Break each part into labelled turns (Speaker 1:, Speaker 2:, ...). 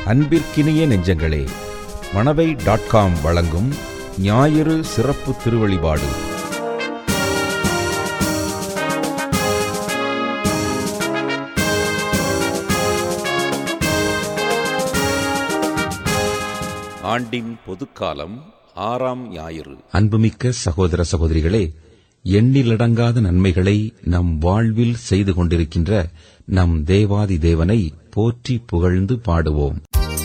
Speaker 1: அன்பிற்கினிய நெஞ்சங்களே, மணவை.com வழங்கும் ஞாயிறு சிறப்பு திருவழிபாடு. ஆண்டின் பொதுக்காலம் 6ஆம் ஞாயிறு.
Speaker 2: அன்புமிக்க சகோதர சகோதரிகளே, எண்ணிலடங்காத நன்மைகளை நம் வாழ்வில் செய்து கொண்டிருக்கின்ற நம் தேவாதி தேவனை போற்றி புகழ்ந்து பாடுவோம்.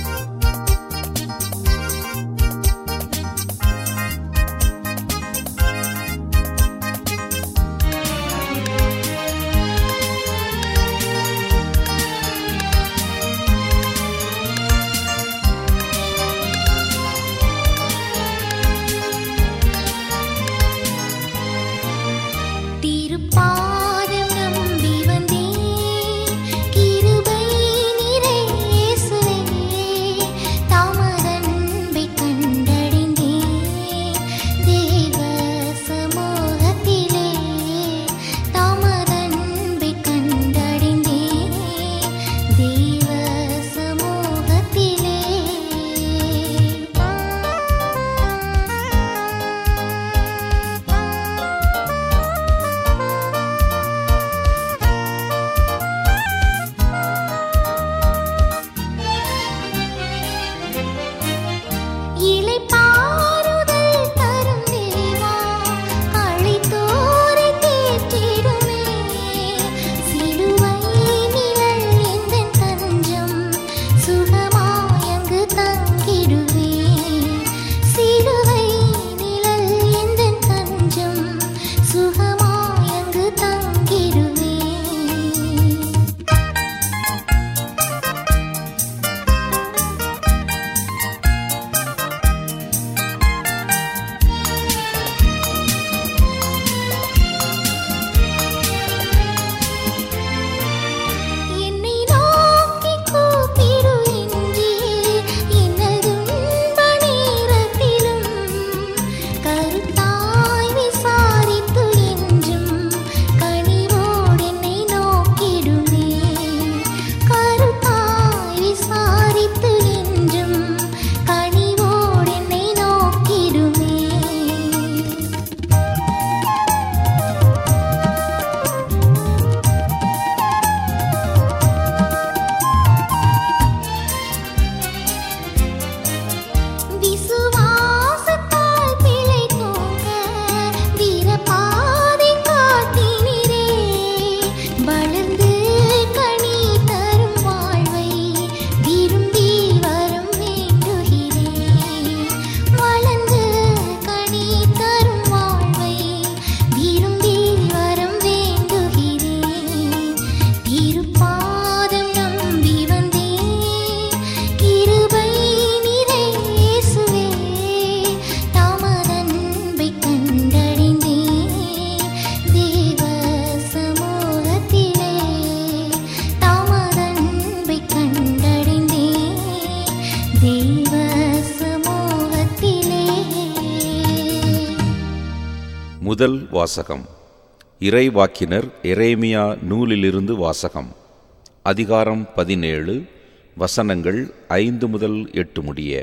Speaker 1: முதல் வாசகம். இறைவாக்கினர் எரேமியா நூலிலிருந்து வாசகம். அதிகாரம் 17, வசனங்கள் 5 முதல் 8 முடிய.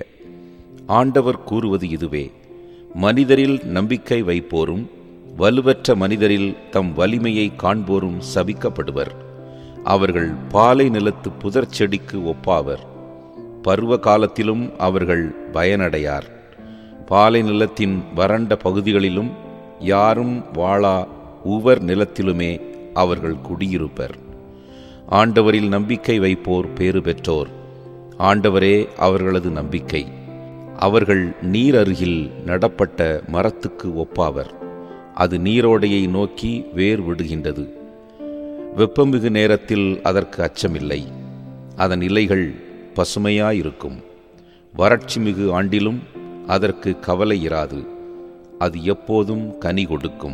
Speaker 1: ஆண்டவர் கூறுவது இதுவே: மனிதரில் நம்பிக்கை வைப்போரும் வலுவற்ற மனிதரில் தம் வலிமையை காண்போரும் சபிக்கப்படுவர். அவர்கள் பாலை நிலத்து புதர் செடிக்கு ஒப்பாவர். பருவ காலத்திலும் அவர்கள் பயனடையார். பாலை நிலத்தின் வறண்ட பகுதிகளிலும் யாரும் வாழா உவர் நிலத்திலுமே அவர்கள் குடியிருப்பர். ஆண்டவரில் நம்பிக்கை வைப்போர் பேறு பெற்றோர். ஆண்டவரே அவர்களது நம்பிக்கை. அவர்கள் நீர் அருகில் நடப்பட்ட மரத்துக்கு ஒப்பாவர். அது நீரோடையை நோக்கி வேர் விடுகின்றது. வெப்பமிகு நேரத்தில் அதற்கு அச்சமில்லை. அதன் இலைகள் பசுமையாயிருக்கும். வறட்சி மிகு ஆண்டிலும் அதற்கு கவலை இராது. அது எப்போதும் கனி கொடுக்கும்.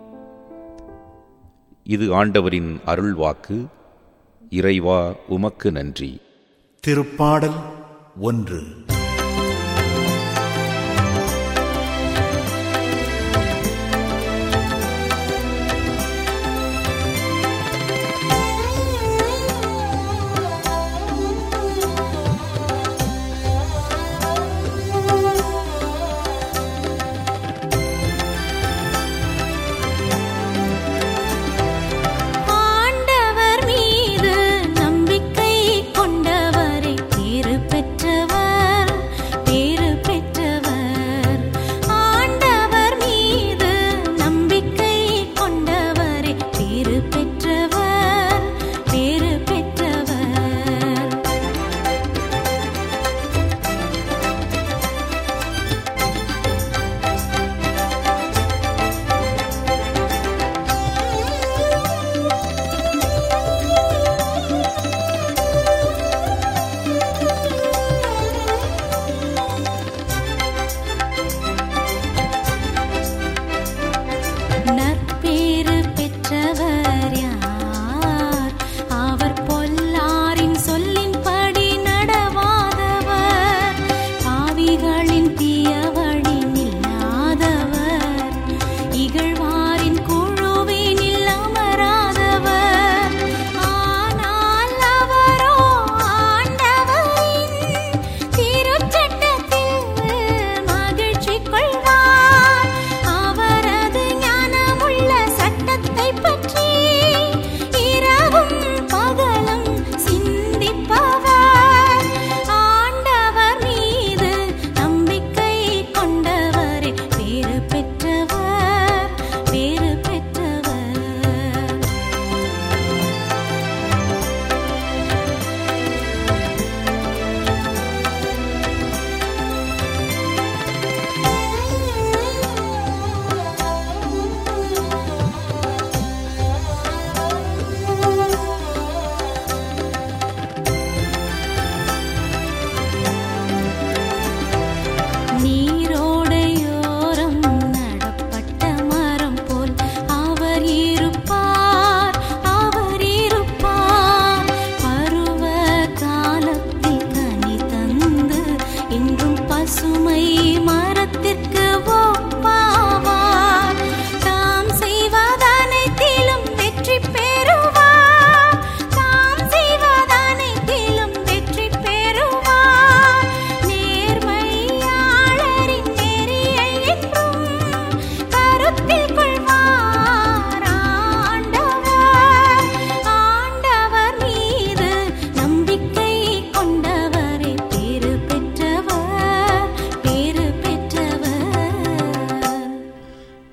Speaker 1: இது ஆண்டவரின் அருள்வாக்கு. இறைவா, உமக்கு நன்றி.
Speaker 3: திருப்பாடல் 1.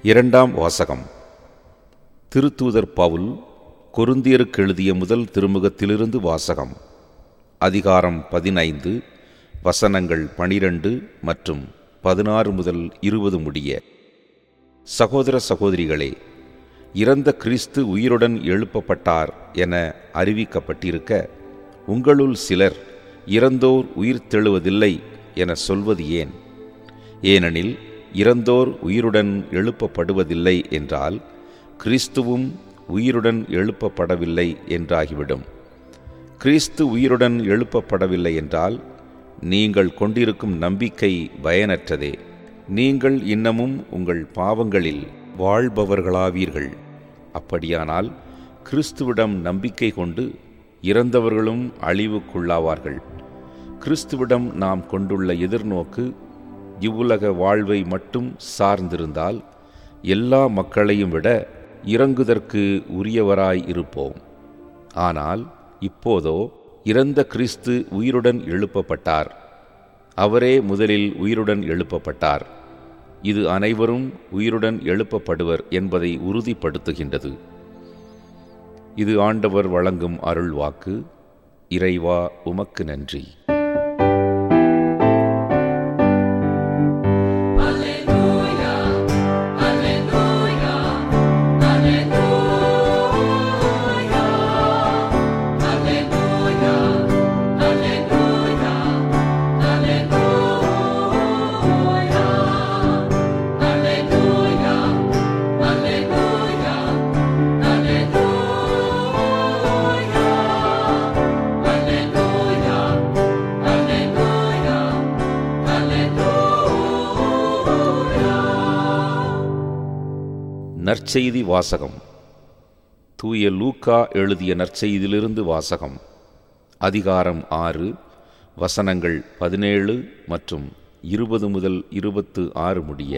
Speaker 1: இரண்டாம் வாசகம். திருத்தூதர் பவுல் கொரிந்தியருக்கு எழுதிய முதல் திருமுகத்திலிருந்து வாசகம். அதிகாரம் 15, வசனங்கள் 12 மற்றும் 16 முதல் 20 முடிய. சகோதர சகோதரிகளே, இறந்த கிறிஸ்து உயிருடன் எழுப்பப்பட்டார் என அறிவிக்கப்பட்டிருக்க, உங்களுள் சிலர் இறந்தோர் உயிர்த்தெழுவதில்லை என சொல்வது ஏன்? ஏனெனில் இறந்தோர் உயிருடன் எழுப்பப்படுவதில்லை என்றால் கிறிஸ்துவும் உயிருடன் எழுப்பப்படவில்லை என்றாகிவிடும். கிறிஸ்து உயிருடன் எழுப்பப்படவில்லை என்றால் நீங்கள் கொண்டிருக்கும் நம்பிக்கை பயனற்றதே. நீங்கள் இன்னமும் உங்கள் பாவங்களில் வாழ்பவர்களாவீர்கள். அப்படியானால் கிறிஸ்துவிடம் நம்பிக்கை கொண்டு இறந்தவர்களும் அழிவுக்குள்ளாவார்கள். கிறிஸ்துவிடம் நாம் கொண்டுள்ள எதிர்நோக்கு இவ்வுலக வாழ்வை மட்டும் சார்ந்திருந்தால் எல்லா மக்களையும் விட இறங்குதற்கு உரியவராய் இருப்போம். ஆனால் இப்போதோ இறந்த கிறிஸ்து உயிருடன் எழுப்பப்பட்டார். அவரே முதலில் உயிருடன் எழுப்பப்பட்டார். இது அனைவரும் உயிருடன் எழுப்பப்படுவர் என்பதை உறுதிப்படுத்துகின்றது. இது ஆண்டவர் வழங்கும் அருள்வாக்கு. இறைவா, உமக்கு நன்றி. நற்செய்தி வாசகம். தூய லூக்கா எழுதிய நற்செய்தியிலிருந்து வாசகம். அதிகாரம் 6, வசனங்கள் 17 மற்றும் 20 முதல் 26 முடிய.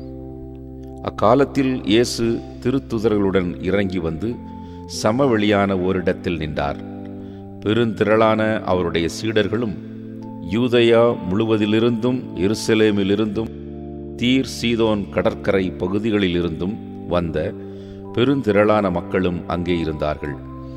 Speaker 1: அக்காலத்தில் இயேசு திருத்துதர்களுடன் இறங்கி வந்து சமவெளியான ஓரிடத்தில் நின்றார். பெருந்திரளான அவருடைய சீடர்களும் யூதேயா முழுவதிலிருந்தும் எருசலேமிலிருந்தும் தீர் சீதோன் கடற்கரை பகுதிகளிலிருந்தும் வந்த பெருந்திரளான மக்களும் அங்கே இருந்தார்கள்.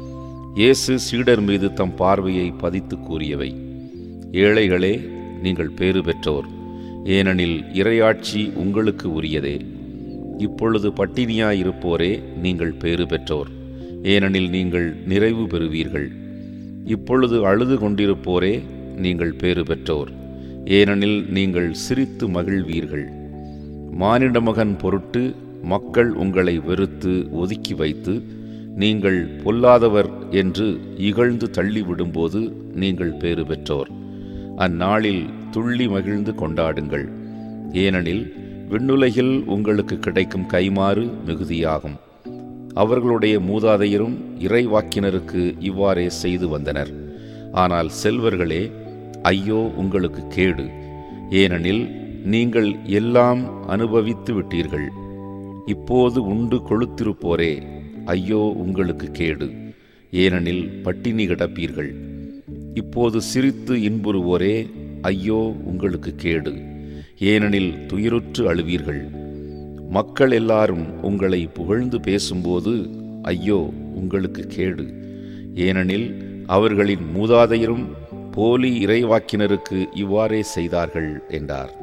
Speaker 1: இயேசு சீடர் மீது தம் பார்வையை பதித்து கூறியவை: ஏழைகளே, நீங்கள் பேறு பெற்றோர், ஏனெனில் இறையாட்சி உங்களுக்கு உரியதே. இப்பொழுது பட்டினியாயிருப்போரே, நீங்கள் பேறு பெற்றோர், ஏனெனில் நீங்கள் நிறைவு பெறுவீர்கள். இப்பொழுது அழுது கொண்டிருப்போரே, நீங்கள் பேறு பெற்றோர், ஏனெனில் நீங்கள் சிரித்து மகிழ்வீர்கள். மானிட மகன் பொருட்டு மக்கள் உங்களை வெறுத்து ஒதுக்கி வைத்து நீங்கள் பொல்லாதவர் என்று இகழ்ந்து தள்ளிவிடும்போது நீங்கள் பேறு பெற்றோர். அந்நாளில் துள்ளி மகிழ்ந்து கொண்டாடுங்கள், ஏனெனில் விண்ணுலகில் உங்களுக்கு கிடைக்கும் கைமாறு மிகுதியாகும். அவர்களுடைய மூதாதையரும் இறைவாக்கினருக்கு இவ்வாறே செய்து வந்தனர். ஆனால் செல்வர்களே, ஐயோ உங்களுக்கு கேடு, ஏனெனில் நீங்கள் எல்லாம் அனுபவித்து விட்டீர்கள். இப்போது உண்டு கொழுத்திருப்போரே, ஐயோ உங்களுக்கு கேடு, ஏனெனில் பட்டினி கிடப்பீர்கள். இப்போது சிரித்து இன்புறுவோரே, ஐயோ உங்களுக்கு கேடு, ஏனெனில் துயருற்று அழுவீர்கள். மக்கள் எல்லாரும் உங்களை புகழ்ந்து பேசும்போது ஐயோ உங்களுக்கு கேடு, ஏனெனில் அவர்களின் மூதாதையரும் போலி இறைவாக்கினருக்கு இவ்வாறே செய்தார்கள் என்றார்.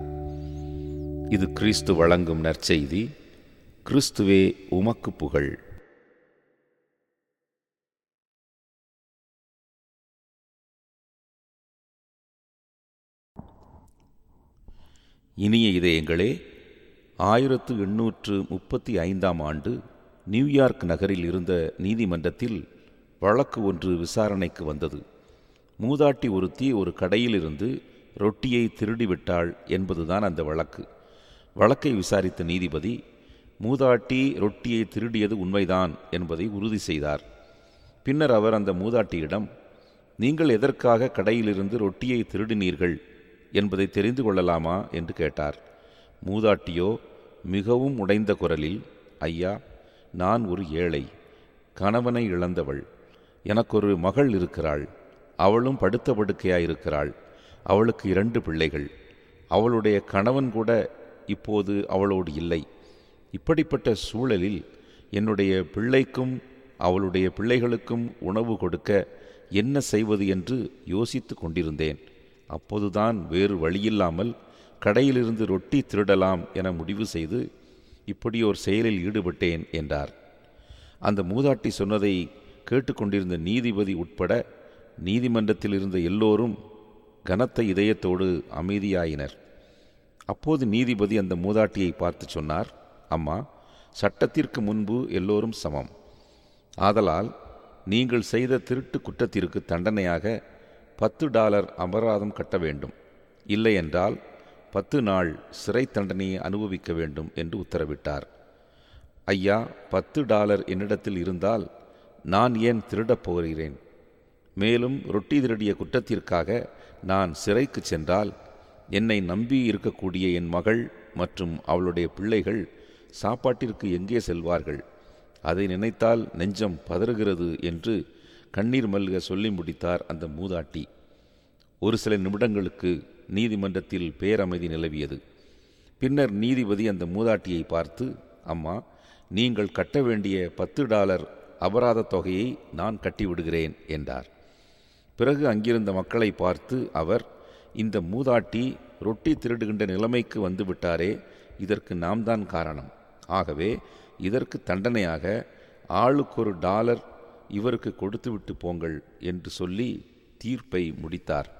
Speaker 1: இது கிறிஸ்து வழங்கும் நற்செய்தி. கிறிஸ்துவே, உமக்கு புகழ். இனிய இதயங்களே, 1835ஆம் ஆண்டு நியூயார்க் நகரில் இருந்த நீதிமன்றத்தில் வழக்கு ஒன்று விசாரணைக்கு வந்தது. மூதாட்டி ஒருத்தி ஒரு கடையிலிருந்து ரொட்டியை திருடிவிட்டாள் என்பதுதான் அந்த வழக்கு. வழக்கை விசாரித்த நீதிபதி மூதாட்டி ரொட்டியை திருடியது உண்மைதான் என்பதை உறுதி செய்தார். பின்னர் அவர் அந்த மூதாட்டியிடம், நீங்கள் எதற்காக கடையிலிருந்து ரொட்டியை திருடினீர்கள் என்பதை தெரிந்து கொள்ளலாமா என்று கேட்டார். மூதாட்டியோ மிகவும் உடைந்த குரலில், ஐயா, நான் ஒரு ஏழை, கணவனை இழந்தவள். எனக்கொரு மகள் இருக்கிறாள். அவளும் படுத்த படுக்கையாயிருக்கிறாள். அவளுக்கு 2 பிள்ளைகள். அவளுடைய கணவன் கூட இப்போது அவளோடு இல்லை. இப்படிப்பட்ட சூழலில் என்னுடைய பிள்ளைக்கும் அவளுடைய பிள்ளைகளுக்கும் உணவு கொடுக்க என்ன செய்வது என்று யோசித்து கொண்டிருந்தேன். அப்போதுதான் வேறு வழியில்லாமல் கடையிலிருந்து ரொட்டி திருடலாம் என முடிவு செய்து இப்படி ஒரு செயலில் ஈடுபட்டேன் என்றார். அந்த மூதாட்டி சொன்னதை கேட்டுக்கொண்டிருந்த நீதிபதி உட்பட நீதிமன்றத்தில் இருந்த எல்லோரும் கனத்த இதயத்தோடு அமைதியாயினர். அப்போது நீதிபதி அந்த மூதாட்டியை பார்த்து சொன்னார், அம்மா, சட்டத்திற்கு முன்பு எல்லோரும் சமம். ஆதலால் நீங்கள் செய்த திருட்டு குற்றத்திற்கு தண்டனையாக $10 அபராதம் கட்ட வேண்டும், இல்லையென்றால் 10 நாள் சிறை தண்டனையை அனுபவிக்க வேண்டும் என்று உத்தரவிட்டார். ஐயா, $10 என்னிடத்தில் இருந்தால் நான் ஏன் திருடப் போகிறேன்? மேலும் ரொட்டி திருடிய குற்றத்திற்காக நான் சிறைக்கு சென்றால் என்னை நம்பி இருக்கக்கூடிய என் மகள் மற்றும் அவளுடைய பிள்ளைகள் சாப்பாட்டிற்கு எங்கே செல்வார்கள்? அதை நினைத்தால் நெஞ்சம் பதறுகிறது என்று கண்ணீர் மல்க சொல்லி முடித்தார் அந்த மூதாட்டி. ஒரு சில நிமிடங்களுக்கு நீதிமன்றத்தில் பேரமைதி நிலவியது. பின்னர் நீதிபதி அந்த மூதாட்டியை பார்த்து, அம்மா, நீங்கள் கட்ட வேண்டிய $10 அபராத தொகையை நான் கட்டிவிடுகிறேன் என்றார். பிறகு அங்கிருந்த மக்களை பார்த்து அவர், இந்த மூதாட்டி ரொட்டி திருடுகின்ற நிலைமைக்கு வந்துவிட்டாரே, இதற்கு நாம் தான் காரணம். ஆகவே இதற்கு தண்டனையாக ஆளுக்கு $1 இவருக்கு கொடுத்துவிட்டு போங்கள் என்று சொல்லி தீர்ப்பை முடித்தார்.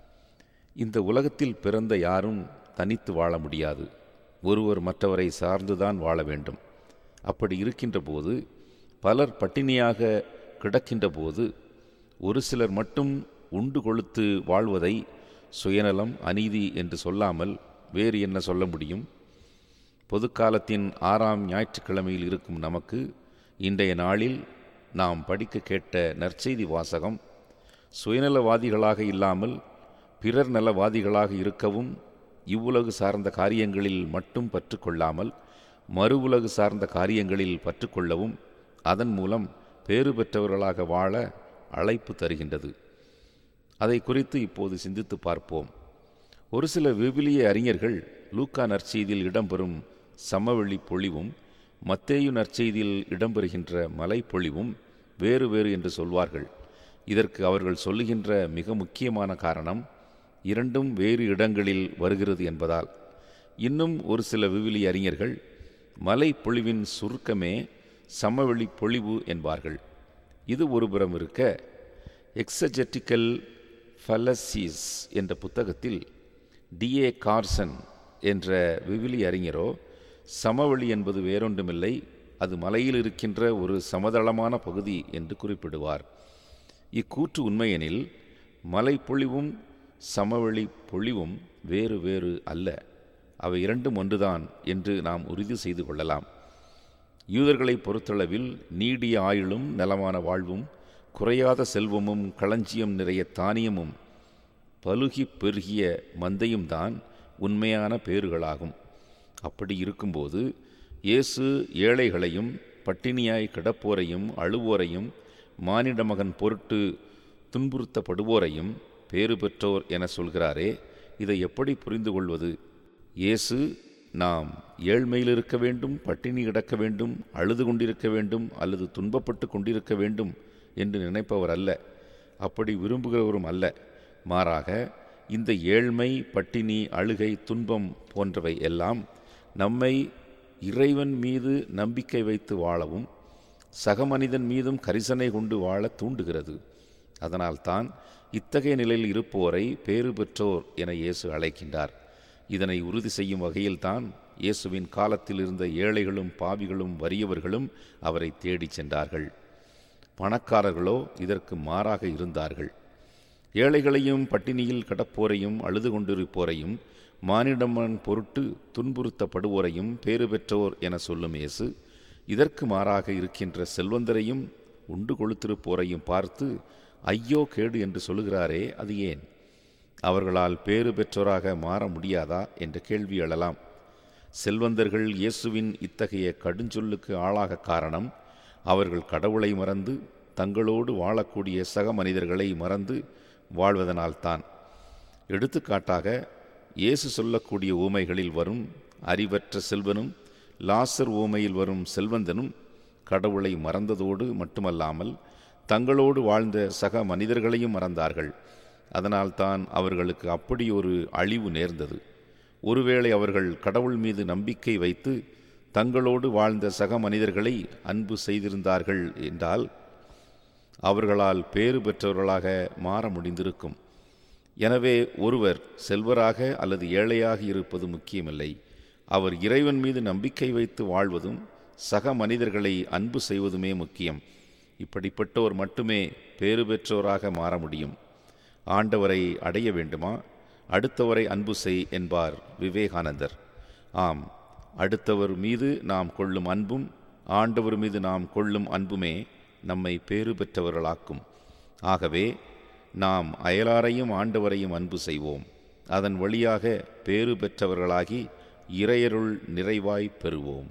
Speaker 1: இந்த உலகத்தில் பிறந்த யாரும் தனித்து வாழ முடியாது. ஒருவர் மற்றவரை சார்ந்துதான் வாழ வேண்டும். அப்படி இருக்கின்ற போது, பலர் பட்டினியாக கிடக்கின்ற போது, ஒரு சிலர் மட்டும் உண்டு கொழுத்து வாழ்வதை சுயநலம், அநீதி என்று சொல்லாமல் வேறு என்ன சொல்ல முடியும்? பொதுக்காலத்தின் 6ஆம் ஞாயிற்றுக்கிழமையில் இருக்கும் நமக்கு இன்றைய நாளில் நாம் படிக்க கேட்ட நற்செய்தி வாசகம், சுயநலவாதிகளாக இல்லாமல் பிறர் நலவாதிகளாக இருக்கவும், இவ்வுலகு சார்ந்த காரியங்களில் மட்டும் பற்றுக்கொள்ளாமல் மறு உலகு சார்ந்த காரியங்களில் பற்றுக்கொள்ளவும், அதன் மூலம் பேறு பெற்றவர்களாக வாழ அழைப்பு தருகின்றது. அதை குறித்து இப்போது சிந்தித்து பார்ப்போம். ஒரு சில விவிலிய அறிஞர்கள் லூக்கா நற்செய்தியில் இடம்பெறும் சமவெளி பொழிவும் மத்தேயு நற்செய்தியில் இடம்பெறுகின்ற மலை பொழிவும் வேறு வேறு என்று சொல்வார்கள். இதற்கு அவர்கள் சொல்லுகின்ற மிக முக்கியமான காரணம், இரண்டும் வேறு இடங்களில் வருகிறது என்பதால். இன்னும் ஒரு சில விவிலிய அறிஞர்கள் மலை பொழிவின் சுருக்கமே சமவெளி பொழிவு என்பார்கள். இது ஒருபுறம் இருக்க, எக்ஸஜெட்டிக்கல் ஃபல்லசிஸ் என்ற புத்தகத்தில் D.A. கார்சன் என்ற விவிலிய அறிஞரோ, சமவெளி என்பது வேறொன்றுமில்லை, அது மலையில் இருக்கின்ற ஒரு சமதளமான பகுதி என்று குறிப்பிடுவார். இக்கூற்று உண்மையெனில் மலை பொழிவும் சமவெளி பொழிவும் வேறு வேறு அல்ல, அவை இரண்டும் ஒன்றுதான் என்று நாம் உறுதி செய்து கொள்ளலாம். யூதர்களை பொறுத்தளவில் நீடிய ஆயுளும் நலமான வாழ்வும் குறையாத செல்வமும் களஞ்சியம் நிறைய தானியமும் பலுகி பெருகிய மந்தையும் தான் உண்மையான பேறுகளாகும். அப்படி இருக்கும்போது இயேசு ஏழைகளையும் பட்டினியாய் கிடப்போரையும் அழுவோரையும் மானிட மகன் பொருட்டு துன்புறுத்தப்படுவோரையும் பேறு பெற்றோர் என சொல்கிறாரே, இதை எப்படி புரிந்து கொள்வது? இயேசு நாம் ஏழ்மையில் இருக்க வேண்டும், பட்டினி கிடக்க வேண்டும், அழுது கொண்டிருக்க வேண்டும் அல்லது துன்பப்பட்டு கொண்டிருக்க வேண்டும் என்று நினைப்பவர் அல்ல, அப்படி விரும்புகிறவரும் அல்ல. மாறாக இந்த ஏழ்மை, பட்டினி, அழுகை, துன்பம் போன்றவை எல்லாம் நம்மை இறைவன் மீது நம்பிக்கை வைத்து வாழவும் சக மனிதன் மீதும் கரிசனை கொண்டு வாழ தூண்டுகிறது. அதனால்தான் இத்தகைய நிலையில் இருப்போரை பேறு பெற்றோர் என இயேசு அழைக்கின்றார். இதனை உறுதி செய்யும் வகையில்தான் இயேசுவின் காலத்தில் இருந்த ஏழைகளும் பாவிகளும் வறியவர்களும் அவரை தேடிச் சென்றார்கள். பணக்காரர்களோ இதற்கு மாறாக இருந்தார்கள். ஏழைகளையும் பட்டினியில் கிடப்போரையும் அழுது கொண்டிருப்போரையும் மானிடமன் பொருட்டு துன்புறுத்தப்படுவோரையும் பேறு பெற்றோர் என சொல்லும் இயேசு, இதற்கு மாறாக இருக்கின்ற செல்வந்தரையும் உண்டு கொழுத்திருப்போரையும் பார்த்து ஐயோ கேடு என்று சொல்லுகிறாரே, அது ஏன்? அவர்களால் பேறு பெற்றோராக மாற முடியாதா என்ற கேள்வி எழலாம். செல்வந்தர்கள் இயேசுவின் இத்தகைய கடுஞ்சொல்லுக்கு ஆளாக காரணம், அவர்கள் கடவுளை மறந்து தங்களோடு வாழக்கூடிய சக மனிதர்களை மறந்து வாழ்வதனால்தான். எடுத்துக்காட்டாக இயேசு சொல்லக்கூடிய ஊமைகளில் வரும் அறிவற்ற செல்வனும் லாசர் உவமையில் வரும் செல்வந்தனும் கடவுளை மறந்ததோடு மட்டுமல்லாமல் தங்களோடு வாழ்ந்த சக மனிதர்களையும் மறந்தார்கள். அதனால்தான் அவர்களுக்கு அப்படி ஒரு அழிவு நேர்ந்தது. ஒருவேளை அவர்கள் கடவுள் மீது நம்பிக்கை வைத்து தங்களோடு வாழ்ந்த சக மனிதர்களை அன்பு செய்திருந்தார்கள் என்றால் அவர்களால் பேறு பெற்றவர்களாக மாற முடிந்திருக்கும். எனவே ஒருவர் செல்வராக அல்லது ஏழையாக இருப்பது முக்கியமில்லை. அவர் இறைவன் மீது நம்பிக்கை வைத்து வாழ்வதும் சக மனிதர்களை அன்பு செய்வதுமே முக்கியம். இப்படிப்பட்டோர் மட்டுமே பேறு பெற்றோராக மாற முடியும். ஆண்டவரை அடைய வேண்டுமா? அடுத்தவரை அன்பு செய் என்பார் விவேகானந்தர். ஆம், அடுத்தவர் மீது நாம் கொள்ளும் அன்பும் ஆண்டவர் மீது நாம் கொள்ளும் அன்புமே நம்மை பேறு பெற்றவர்களாக்கும். ஆகவே நாம் அயலாரையும் ஆண்டவரையும் அன்பு செய்வோம். அதன் வழியாக பேறு பெற்றவர்களாகி இறையருள் நிறைவாய் பெறுவோம்.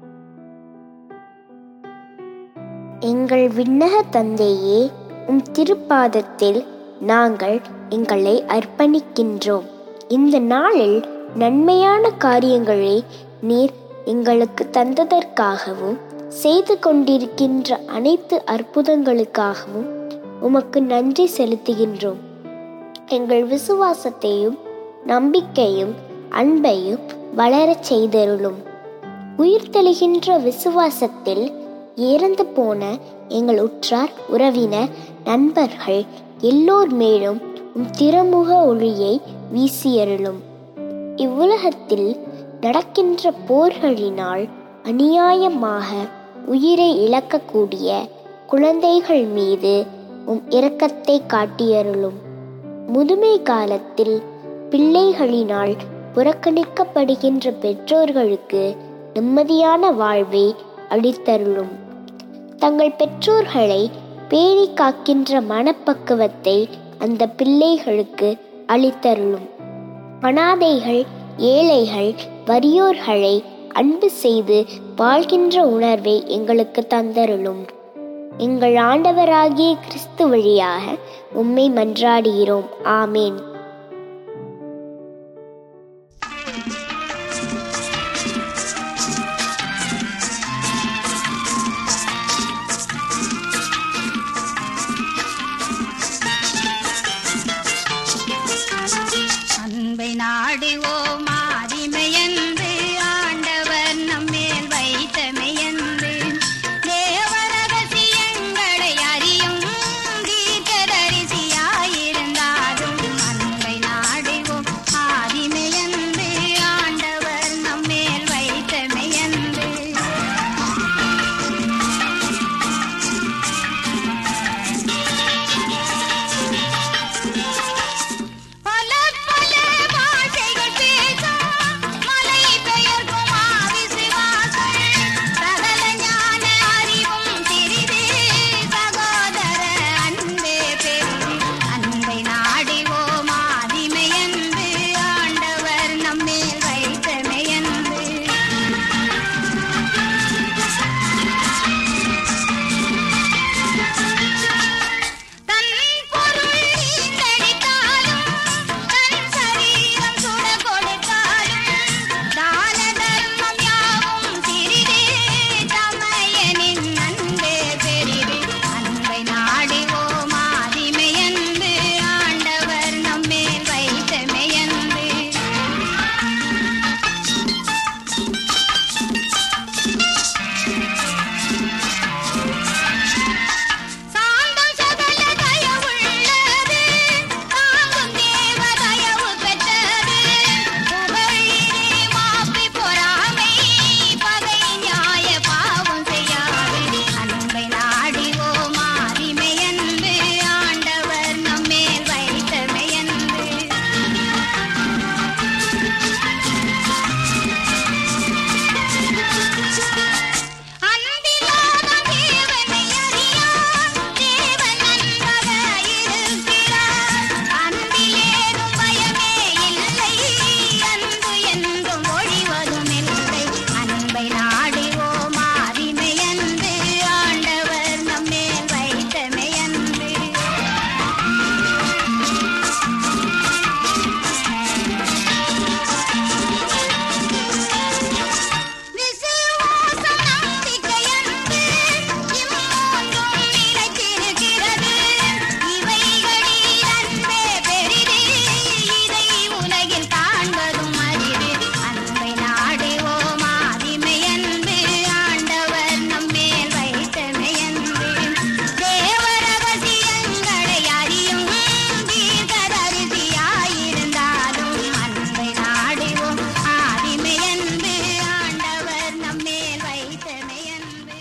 Speaker 4: எங்கள் விண்ணக தந்தையே, உம் திருப்பாதத்தில் நாங்கள் எங்களை அர்ப்பணிக்கின்றோம். இந்த நாளில் நன்மையான காரியங்களை நீர் எங்களுக்கு தந்ததற்காகவும் செய்து கொண்டிருக்கின்ற அனைத்து அற்புதங்களுக்காகவும் உமக்கு நன்றி செலுத்துகின்றோம். எங்கள் விசுவாசத்தையும் நம்பிக்கையும் அன்பையும் வளரச் செய்தருளும். உயிர்த்தெழுகின்ற விசுவாசத்தில் இறந்து போன எங்கள் உற்றார் உறவினர் நண்பர்கள் எல்லோர் மேலும் உம் திருமுக ஒளியை வீசியருளும். இவ்வுலகத்தில் நடக்கின்ற போர்களினால் அநியாயமாக உயிரை இழக்கக்கூடிய குழந்தைகள் மீது உம் இரக்கத்தை காட்டியருளும். முதுமை காலத்தில் பிள்ளைகளினால் புறக்கணிக்கப்படுகின்ற பெற்றோர்களுக்கு நிம்மதியான வாழ்வை அளித்தருளும். தங்கள் பெற்றோர்களை பேணி காக்கின்ற மனப்பக்குவத்தை அந்த பிள்ளைகளுக்கு அளித்தருளும். அனாதைகள், ஏழைகள், வறியோர்களை அன்பு செய்து வாழ்கின்ற உணர்வை எங்களுக்கு தந்தருளும். எங்கள் ஆண்டவராகிய கிறிஸ்து வழியாக உம்மை மன்றாடுகிறோம். ஆமேன்.
Speaker 5: அன்பை நாடுவோம் ஆதிமையன்று ஆண்டவர் நம்மேல் வைத்தமையன்று தேவரகசியங்களை அறியும் தீர்க்கதரிசியாயிருந்தாலும்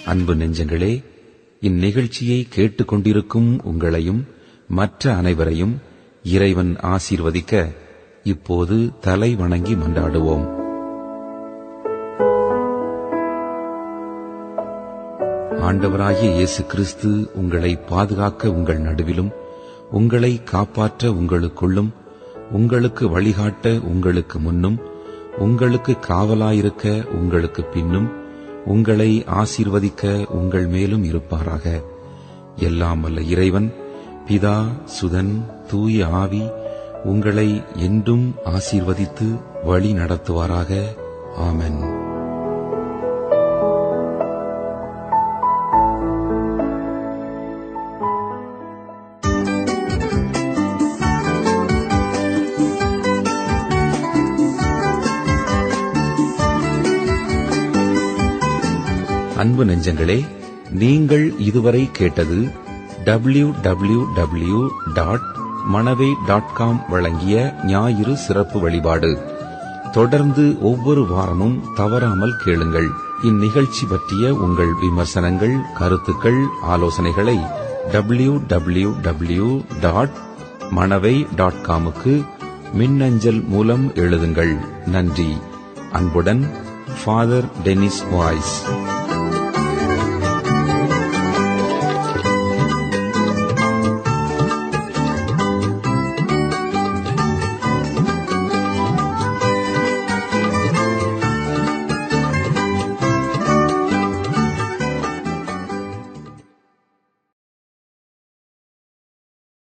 Speaker 2: அன்பு நெஞ்சங்களே, இந்நிகழ்ச்சியை கேட்டுக்கொண்டிருக்கும் உங்களையும் மற்ற அனைவரையும் இறைவன் ஆசீர்வதிக்க இப்போது தலை வணங்கி மன்றாடுவோம். ஆண்டவராகிய இயேசு கிறிஸ்து உங்களை பாதுகாக்க உங்கள் நடுவிலும், உங்களை காப்பாற்ற உங்களுக்குள்ளும், உங்களுக்கு வழிகாட்ட உங்களுக்கு முன்னும், உங்களுக்கு காவலாயிருக்க உங்களுக்கு பின்னும், உங்களை ஆசீர்வதிக்க உங்கள் மேலும் இருப்பாராக. எல்லாம் வல்ல இறைவன் பிதா, சுதன், தூய ஆவி உங்களை என்றும் ஆசீர்வதித்து வழி நடத்துவாராக. ஆமென். அன்பு நெஞ்சங்களே, நீங்கள் இதுவரை கேட்டது www.manavai.com வழங்கிய ஞாயிறு சிறப்பு வழிபாடு. தொடர்ந்து ஒவ்வொரு வாரமும் தவறாமல் கேளுங்கள். இந்நிகழ்ச்சி பற்றிய உங்கள் விமர்சனங்கள், கருத்துக்கள், ஆலோசனைகளை www.manavai.com மின்னஞ்சல் மூலம் எழுதுங்கள். நன்றி. அன்புடன், ஃபாதர் டெனிஸ் வாய்ஸ்.